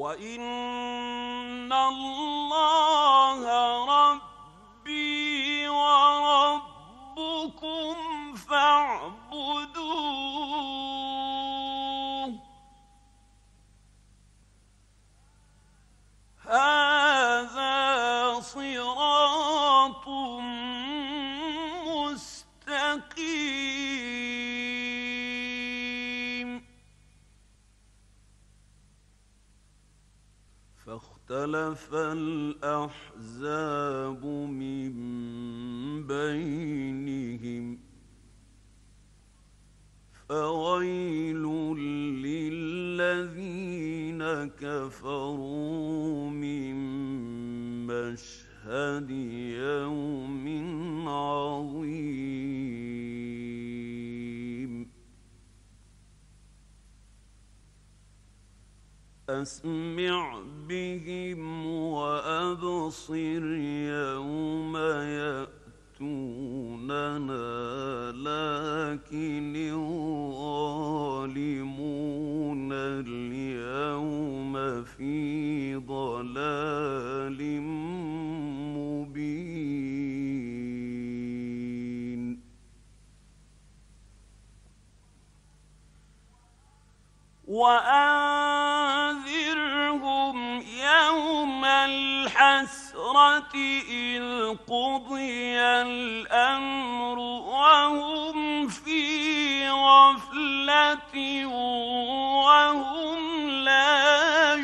وَإِنَّ اللَّهَ رَبِّي وَرَبُّكُمْ فَاعْبُدُوهُ هَٰذَا صِرَاطٌ مُّسْتَقِيمٌ فاختلف الأحزاب من بينهم فويل للذين كفروا من مشهد يوم عظيم أسمع بهم وأبصر يوم يأتوننا لكن الظالمون اليوم في ضلال مبين وأنذرهم يوم الحسرة إذ قضي الأمر وهم في غفلة وهم لا